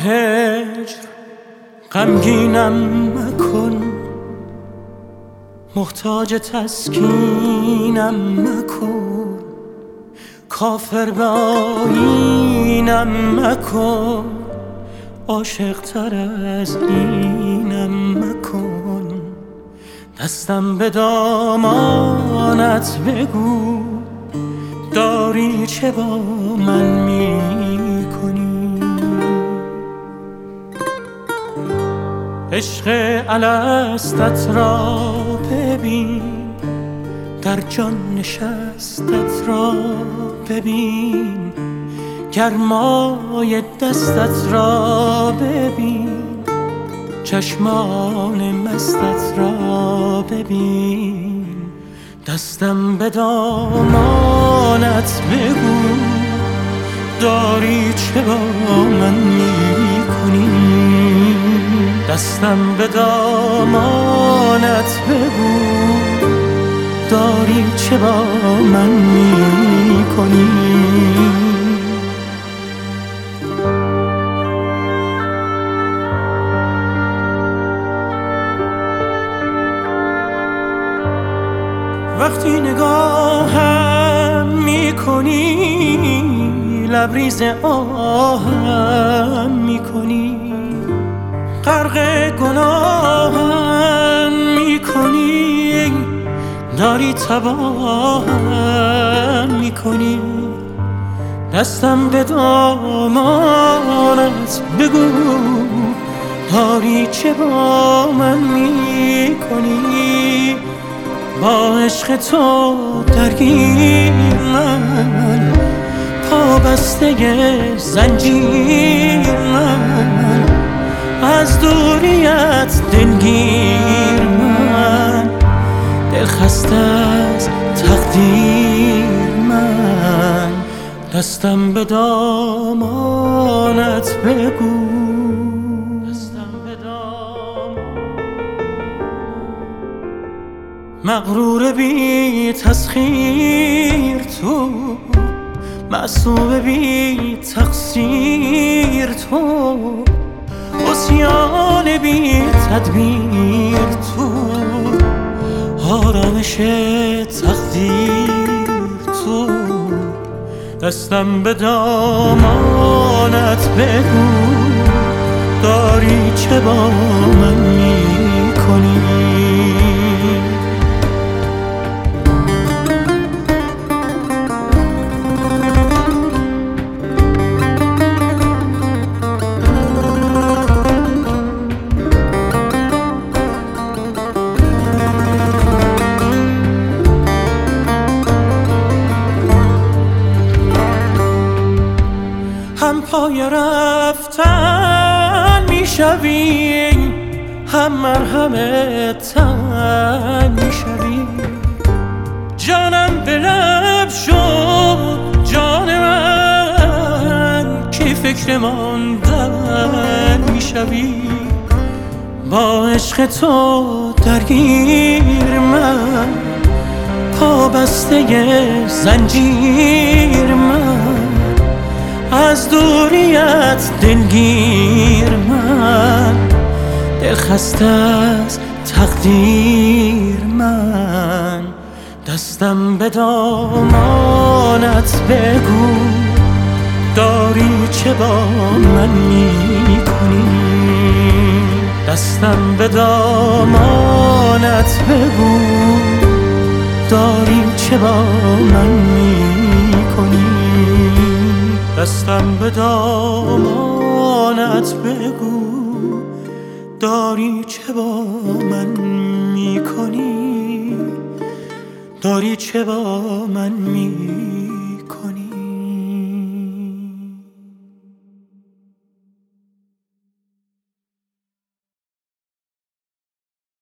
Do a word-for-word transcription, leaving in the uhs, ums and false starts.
هجر غمگینم مکن، محتاج تسکینم مکن، کافر به آیینم مکن، عاشق تر از اینم مکن. دستم به دامانت بگو، داری چه با من می کنی؟ عشق الستت را ببین، در جان نشستت را ببین، گرمای دستت را ببین، چشمان مستت را ببین. دستم به دامانت بگو، داری چه با من می کنی؟ دستم به دامانت بگو، داری چه با من می کنی؟ وقتی نگاهم میکنی، لبریز آهم میکنی، غرق گناهم میکنی، داری تباهم میکنی. دستم به دامانت بگو، داری چه با من میکنی؟ با عشق تو درگیر من، پابسته زنجیر من، از دوریت دلگیر من، دلخسته از تقدیر من. دستم به دامانت بگو، مغرور بی تسخیر تو، معصوم بی تقصیر تو، عصیان بی تدبیر تو، آرامش تقدیر تو. دستم به دامانت بگو، داری چه با من می کنی؟ هم پای رفتن میشوی، هم مرهم تن میشوی. جانم به لب شد جان من، که فکر ماندن میشوی. با عشق تو درگیر من، پابسته زنجیر من، از دوریت دلگیر من، دلخسته از تقدیر من. دستم به دامانت بگو، داری چه با من می کنی؟ دستم به دامانت بگو، داری چه با من می کنی؟ دستم به دامانت بگو، داری چه با من می کنی؟ داری چه با من می